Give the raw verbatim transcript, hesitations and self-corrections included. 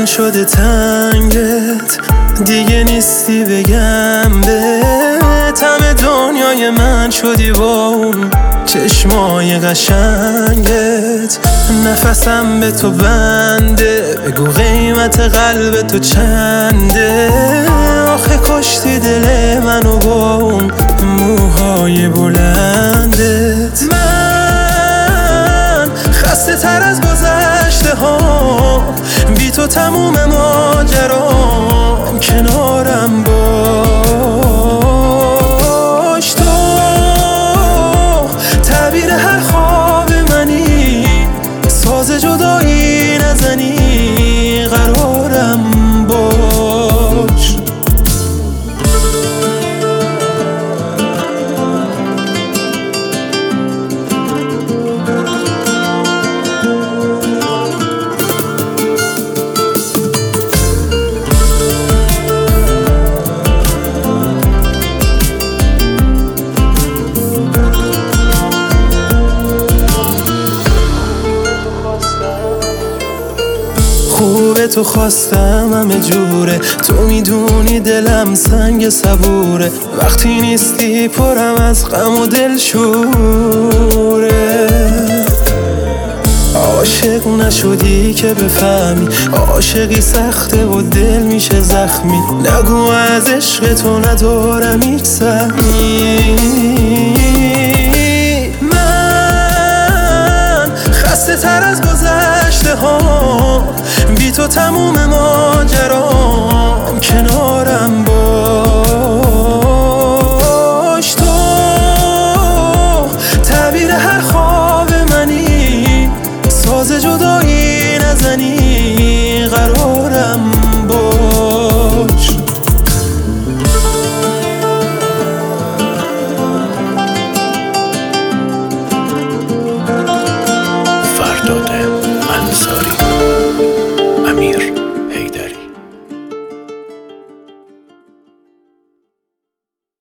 من شده تنگت، دیگه نیستی بگم بهت. همه دنیای من شدی با اون چشمای قشنگت. نفسم به تو بنده، بگو قیمت قلب تو چنده. آخه کشتی دل منو با اون موهای بلندت. من خسته تر از گذشته ها، بی تو تموم ماجرام. کنارم باش، تو تعبیر هر خواب منی، ساز جدایی نزنی، قرارم باش. خوبه تو خواستم همه جوره، تو میدونی دلم سنگ صبوره. وقتی نیستی پرم از غم و دل شوره. عاشق نشدی که بفهمی، عاشقی سخته و دل میشه زخمی. نگو از عشق تو ندارم هیچ سهمی. من خسته تر از گذشته ها، بی تو تموم ماجرام. کنارم باش، تو تعبیر هر خواب منی، ساز جدایی نزنی،